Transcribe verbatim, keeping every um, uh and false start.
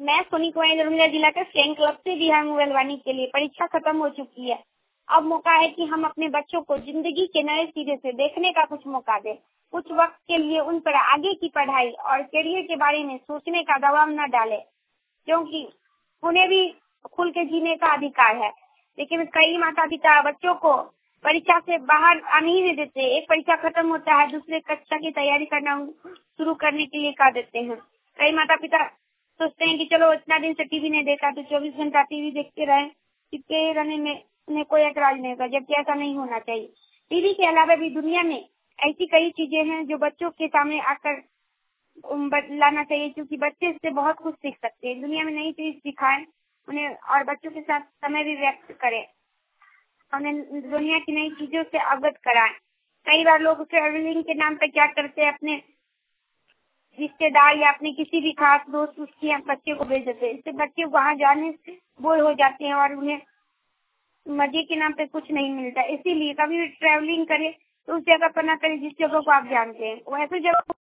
मैं सोनी कुमारी दरभंगा जिला के फ्रेंड क्लब से बिहार मोबाइल वाणी के लिए परीक्षा खत्म हो चुकी है। अब मौका है कि हम अपने बच्चों को जिंदगी के नए सिरे से देखने का कुछ मौका दें। कुछ वक्त के लिए उन पर आगे की पढ़ाई और करियर के बारे में सोचने का दबाव न डालें, क्योंकि उन्हें भी खुल के जीने का अधिकार है। लेकिन कई माता पिता बच्चों को परीक्षा से बाहर आने ही नहीं देते। एक परीक्षा खत्म होता है, दूसरे कक्षा की तैयारी करना शुरू करने के लिए कह देते हैं। कई माता पिता सोचते हैं कि चलो इतना दिन से टीवी नहीं देखा तो चौबीस घंटा टीवी देखते रहे, चिपके रहने में उन्हें कोई ऐतराज नहीं होगा, जबकि ऐसा नहीं होना चाहिए। टीवी के अलावा भी दुनिया में ऐसी कई चीजें हैं जो बच्चों के सामने आकर लाना चाहिए, क्योंकि बच्चे इससे बहुत कुछ सीख सकते हैं। दुनिया में नई चीज सिखाएं उन्हें और बच्चों के साथ समय भी व्यक्त करें, उन्हें दुनिया की नई चीजों से अवगत कराएं। कई बार लोग ट्रैवलिंग के नाम पे क्या करते हैं, अपने रिश्तेदार या अपने किसी भी खास दोस्त उसके बच्चे को भेज देते हैं। इससे बच्चे वहां जाने से बोर हो जाते हैं और उन्हें मजे के नाम पे कुछ नहीं मिलता। इसीलिए कभी भी ट्रैवलिंग करें तो उस जगह पर ना करें जिस जगह को आप जानते हैं। वैसे जगह